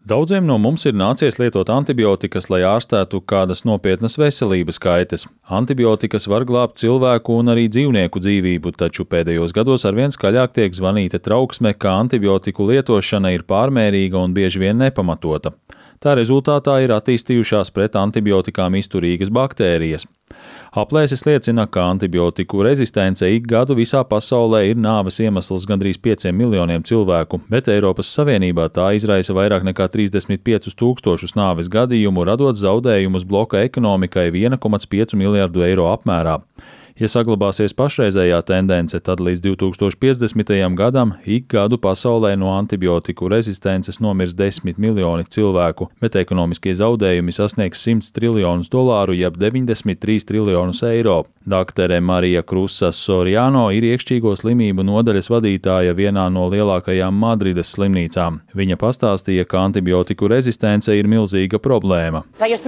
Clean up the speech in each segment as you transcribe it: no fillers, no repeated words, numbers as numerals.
Daudziem no mums ir nācies lietot antibiotikas, lai ārstētu kādas nopietnas veselības kaitas. Antibiotikas var glābt cilvēku un arī dzīvnieku dzīvību, taču pēdējos gados arvien skaļāk tiek zvanīta trauksme, ka antibiotiku lietošana ir pārmērīga un bieži vien nepamatota. Tā rezultātā ir attīstījušās pret antibiotikām izturīgas baktērijas. Aplēses liecina, ka antibiotiku rezistence ik gadu visā pasaulē ir nāves iemesls gandrīz 5 miljoniem cilvēku, bet Eiropas Savienībā tā izraisa vairāk nekā 35 000 nāves gadījumu, radot zaudējumus bloka ekonomikai 1,5 miljardu eiro apmērā. Ja saglabāsies pašreizējā tendence, tad līdz 2050. gadam ik gadu pasaulē no antibiotiku rezistences nomirs 10 miljoni cilvēku, bet ekonomiskie zaudējumi sasniegs $100 triljonus, jeb 93 triljonus eiro. Daktere Marija Krusas Soriano ir iekšķīgo slimību nodaļas vadītāja vienā no lielākajām Madrides slimnīcām. Viņa pastāstīja, ka antibiotiku rezistence ir milzīga problēma.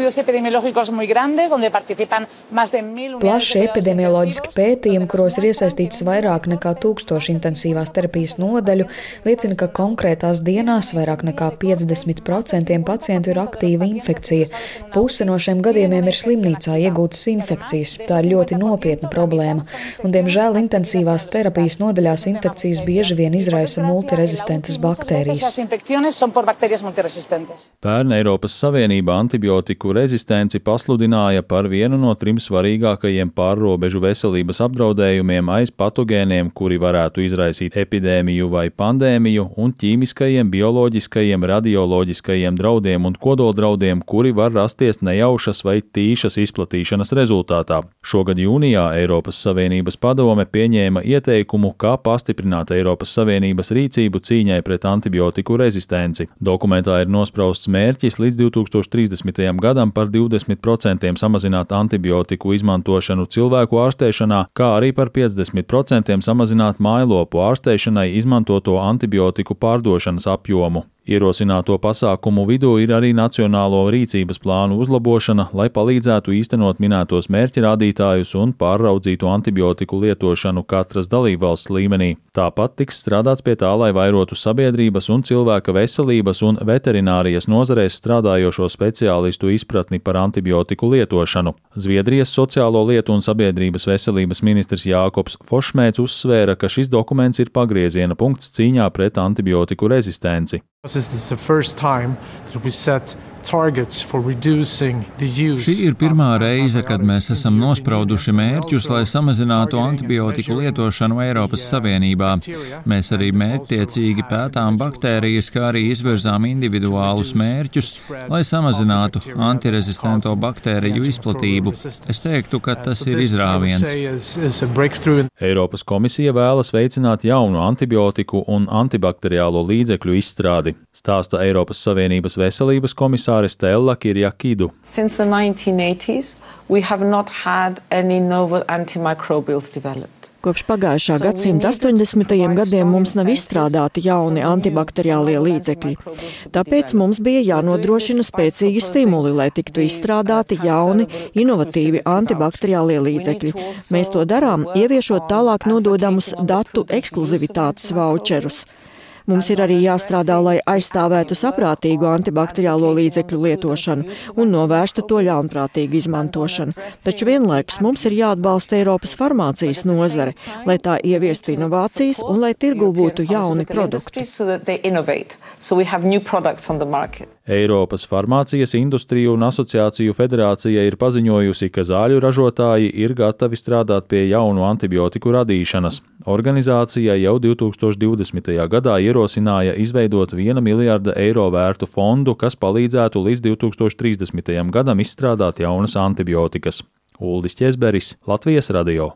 Plaši epidemioloģiski pētījumi, kuros ir iesaistīts vairāk nekā 1000 intensīvās terapijas nodaļu, liecina, ka konkrētās dienās vairāk nekā 50% pacientu ir aktīva infekcija. Puse no šiem gadījumiem ir slimnīcā iegūtas infekcijas. Tā ir ļoti nopietna problēma. Un, diemžēl, intensīvās terapijas nodaļās infekcijas bieži vien izraisa multirezistentas baktērijas. Pērn Eiropas Savienība antibiotiku rezistenci pasludināja par vienu no 3 svarīgākajiem pārrobežu veselības apdraudējumiem aiz patogēniem, kuri varētu izraisīt epidēmiju vai pandēmiju, un ķīmiskajiem, bioloģiskajiem, radioloģiskajiem draudiem un kodoldraudiem, kuri var rasties nejaušas vai tīšas izplatīšanas rezultātā. Šogad jūnijā Eiropas Savienības padome pieņēma ieteikumu, kā pastiprināt Eiropas Savienības rīcību cīņai pret antibiotiku rezistenci. Dokumentā ir nosprausts mērķis līdz 2030. gadam par 20% samazināt antibiotiku izmantošanu cilvēku ārstēšanā, kā arī par 50% samazināt mājlopu ārstēšanai izmantoto antibiotiku pārdošanas apjomu. Ierosināto pasākumu vidū ir arī nacionālo rīcības plānu uzlabošana, lai palīdzētu īstenot minētos mērķirādītājus un pārraudzītu antibiotiku lietošanu katras dalībvalsts līmenī. Tāpat tiks strādāts pie tā, lai vairotu sabiedrības un cilvēka veselības un veterinārijas nozarēs strādājošo speciālistu izpratni par antibiotiku lietošanu. Zviedrijas sociālo lietu un sabiedrības veselības ministrs Jākobs Fošmēts uzsvēra, ka šis dokuments ir pagrieziena punkts cīņā pret antibiotiku rezistenci. Šī ir pirmā reize, kad mēs esam nosprauduši mērķus, lai samazinātu antibiotiku lietošanu Eiropas Savienībā. Mēs arī mērķtiecīgi pētām baktērijas, kā arī izvirzām individuālus mērķus, lai samazinātu antirezistento baktēriju izplatību. Es teiktu, ka tas ir izrāviens. Eiropas komisija vēlas veicināt jaunu antibiotiku un antibakteriālo līdzekļu izstrādi, stāsta Eiropas Savienības veselības komisāre Stella Kyriakidu. Since the 1980s, we have not had any novel antimicrobials developed. Kopš pagājušā gadsimta 80. gadiem mums nav izstrādāti jauni antibakteriālie līdzekļi. Tāpēc mums bija jānodrošina spēcīgi stimuli, lai tiktu izstrādāti jauni, inovatīvi antibakteriālie līdzekļi. Mēs to darām, ieviešot tālāk nododamus datu ekskluzivitātes vaučerus. Mums ir arī jāstrādā, lai aizstāvētu saprātīgu antibakteriālo līdzekļu lietošanu un novērstu to ļaunprātīgu izmantošanu. Taču vienlaikus mums ir jāatbalsta Eiropas farmācijas nozare, lai tā ieviestu inovācijas un lai tirgū būtu jauni produkti. Eiropas farmācijas industriju un asociāciju federācija ir paziņojusi, ka zāļu ražotāji ir gatavi strādāt pie jaunu antibiotiku radīšanas. Organizācija jau 2020. gadā ierosināja izveidot 1 miljarda eiro vērtu fondu, kas palīdzētu līdz 2030. gadam izstrādāt jaunas antibiotikas. Uldis Ķezberis, Latvijas radio.